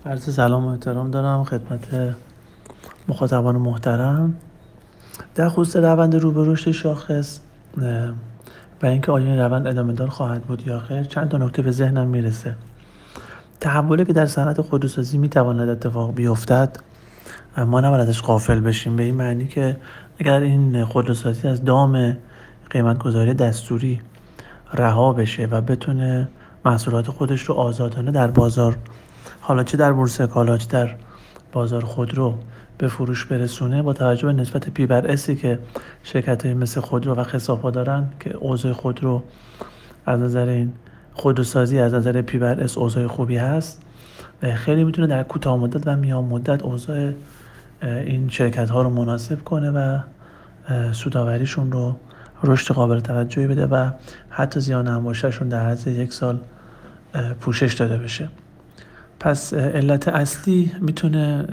عرض سلام و احترام دارم خدمت مخاطبان محترم. در خصوص روند رو به رشد شاخص و اینکه آیا این روند ادامه دار خواهد بود یا خیر، چند تا نکته به ذهنم میرسه. تحولی که در صنعت خودروسازی میتواند اتفاق بیفتد، ما نباید ازش غافل بشیم، به این معنی که اگر این خودروسازی از دام قیمتگذاری دستوری رها بشه و بتونه محصولات خودش رو آزادانه در بازار، حالا چه در بورس کالا چه در بازار خودرو، به فروش برسونه، با توجه به نسبت پی بر اسی که شرکت‌های مثل خودرو و خسافا دارن که اوضاع خودرو از نظر این خودروسازی از نظر پی بر اس اوضاع خوبی هست، خیلی میتونه در کوتاه مدت و میان مدت اوضاع این شرکت ها رو مناسب کنه و سودآوریشون رو رشد قابل توجهی بده و حتی زیان انباشته‌شون در عرض 1 سال پوشش داده بشه. پس علت اصلی میتونه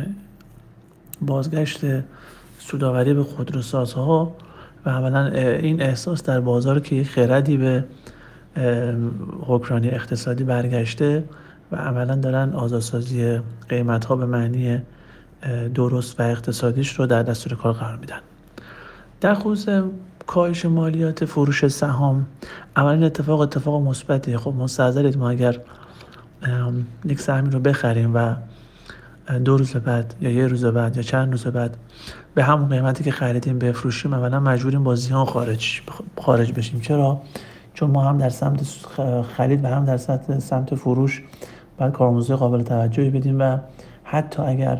بازگشت سودآوری به خودروسازها و عملا این احساس در بازار که یک خردی به حکمرانی اقتصادی برگشته و عملا دارن آزادسازی قیمت‌ها به معنی درست و اقتصادیش رو در دستور کار قرار میدن. در خصوص کاهش مالیات فروش سهام، اولا این اتفاق مثبتیه. خب مستحضرید ما اگر یک سهمی رو بخریم و 2 روز بعد یا 1 روز بعد یا چند روز بعد به همون قیمتی که خریدیم بفروشیم، اولا مجبوریم با زیان خارج بشیم. چرا؟ چون ما هم در سمت خرید و هم در سمت فروش باید کارآموزی قابل توجهی بدیم و حتی اگر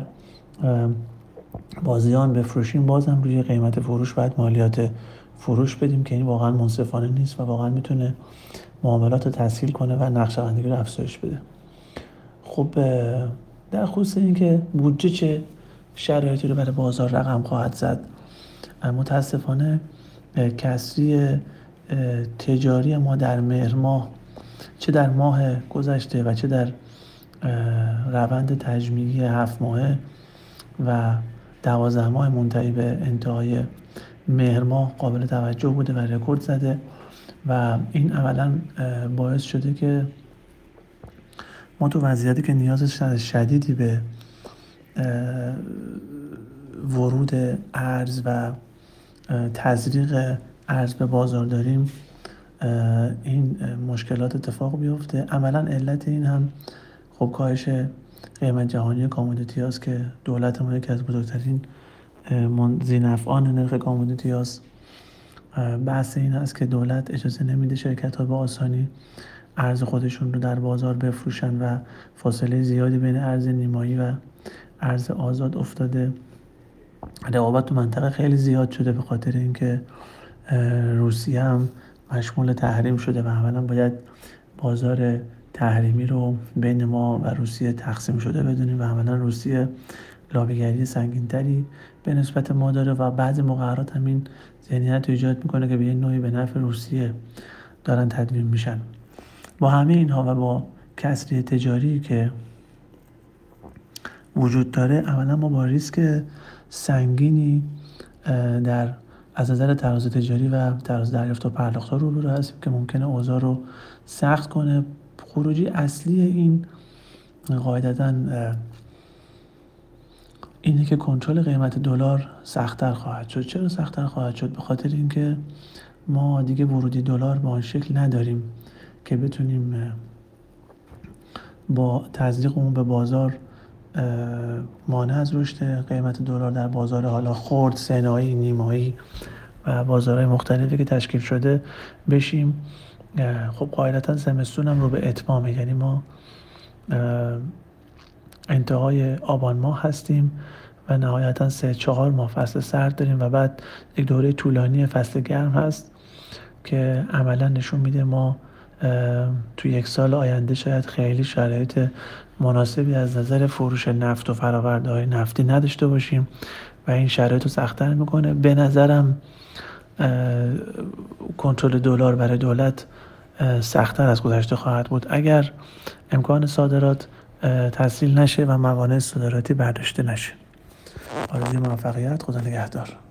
با زیان بفروشیم بازم روی قیمت فروش باید مالیات فروش بدیم که این واقعا منصفانه نیست و واقعا میتونه معاملات رو تسهیل کنه و نقشه‌بندی رو افزایش بده. خب در خصوص اینکه بودجه چه شرایطی رو برای بازار رقم خواهد زد، متاسفانه کسری تجاری ما در مهر ماه، چه در ماه گذشته و چه در روند تجمیعی 7 ماهه و 12 ماه منتهی به انتهای مهر ماه قابل توجه بوده و رکورد زده و این عملاً باعث شده که ما تو وضعیتی که نیاز شدیدی به ورود ارز و تزریق ارز به بازار داریم، این مشکلات اتفاق بیفته. عملاً علت این هم خب کاهش قیمت جهانی کامودیتی هاست که دولت ما یکی از بزرگترین ذینفعان نرخ کامودیتی هاست. بحث این هست که دولت اجازه نمیده شرکت ها به آسانی ارز خودشون رو در بازار بفروشن و فاصله زیادی بین ارز نیمایی و ارز آزاد افتاده. رقابت تو منطقه خیلی زیاد شده به خاطر اینکه روسیه هم مشمول تحریم شده و اولا باید بازار تحریمی رو بین ما و روسیه تقسیم شده بدونیم و اولا روسیه لابیگری سنگین‌تری به نسبت ما داره و بعضی مقررات هم این ذهنیت رو ایجاد میکنه که به این نوعی به نفع روسیه دارن تدوین میشن. با همه اینها و با کسری تجاری که وجود داره، اولا ما با ریسک سنگینی در از نظر تراز تجاری و تراز دریافت و پرداخت‌ها روبرو هستیم که ممکنه اوضاع رو سخت کنه. خروجی اصلی این قاعدتاً اینه که کنترل قیمت دلار سخت‌تر خواهد شد. چرا سخت‌تر خواهد شد؟ به خاطر اینکه ما دیگه ورودی دلار به آن شکل نداریم که بتونیم با تزریق اون به بازار مانع از رشد قیمت دلار در بازار حالا خرد، سه‌نهایی، نیمایی و بازارهای مختلفی که تشکیل شده بشیم. خب قاعدتا زمستون هم رو به اتمامه، یعنی ما انتهای آبان ماه هستیم و نهایتا 3-4 ماه فصل سرد داریم و بعد یک دوره طولانی فصل گرم هست که عملا نشون میده ما تو 1 سال آینده شاید خیلی شرایط مناسبی از نظر فروش نفت و فرآورده‌های نفتی نداشته باشیم و این شرایط رو سخت‌تر میکنه. به نظرم کنترل دلار برای دولت سخت‌تر از گذشته خواهد بود اگر امکان صادرات تسهیل نشه و موانع صادراتی برداشته نشه. آرزوی موفقیت. خدا نگهدار.